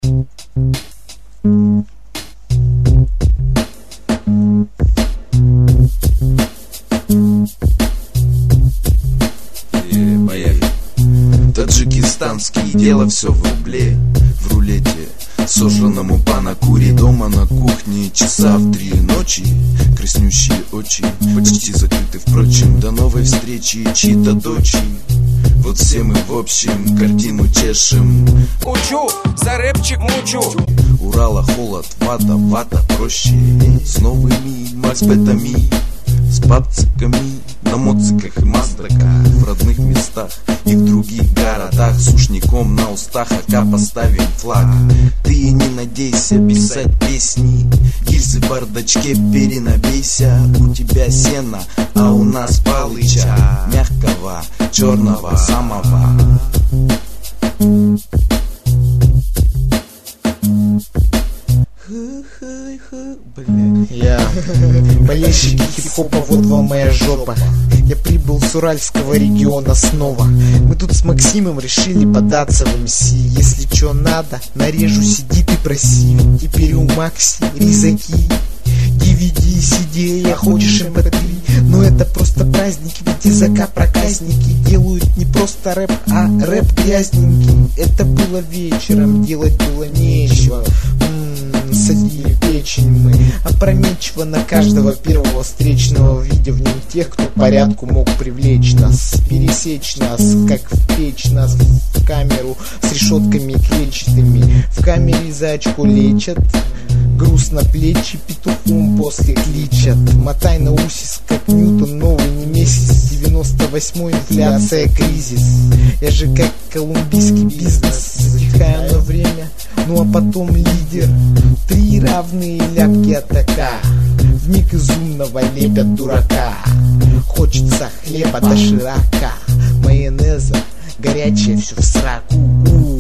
Таджикистанский, дело все в рубле, в рулете, сожранному панакуре. Дома на кухне часа в 3 ночи, краснющие очи почти закрыты, впрочем. До новой встречи, чьи-то дочи. Вот все мы в общем картину чешем. Учу, за рэпчик мучу. Урала холод, вата проще. С новыми мальспетами, с папциками, на моциках и маздаках, в родных местах и в других городах. С ушником на устах, ака поставим флаг. Ты не надейся писать песни, гильзы в бардачке перенабейся. У тебя сено, а у нас палыча, мягкого, черного, самого. Я болельщики хип-хопа, вот вам моя жопа. Я прибыл с уральского региона снова. Мы тут с Максимом решили податься в МС. Если чё надо, нарежу, сиди ты проси. Теперь у Макси резаки, DVD, CD, я хочешь MP3. Но это просто праздники, ведь резака проказники делают не просто рэп, а рэп грязненький. Это было вечером, делать было нечего. Садили печень мы опрометчиво на каждого первого встречного, видя в нем тех, кто порядку мог привлечь нас, пересечь нас, как в печь нас в камеру с решетками клетчатыми. В камере за очко лечат, грустно плечи петухом после кличат. Мотай на усис, как Ньютон, новый не месяц, 98-й инфляция, кризис. Я же как колумбийский бизнес, затихаю на время, ну а потом лидер. 3 равные ляпки атака, вмиг из умного лепят дурака. Хочется хлеба, доширака, майонеза, горячее все в сраку.